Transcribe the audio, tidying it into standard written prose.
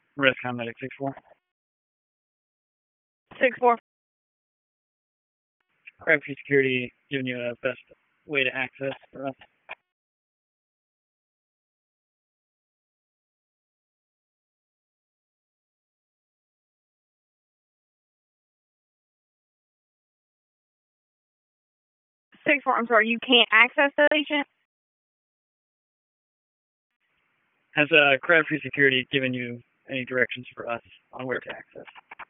Rescom Medic 6-4. 6-4. Crabtree Security giving you a best way to access for us. I'm sorry, you can't access the agent? Has Crabtree Security given you any directions for us on where to access?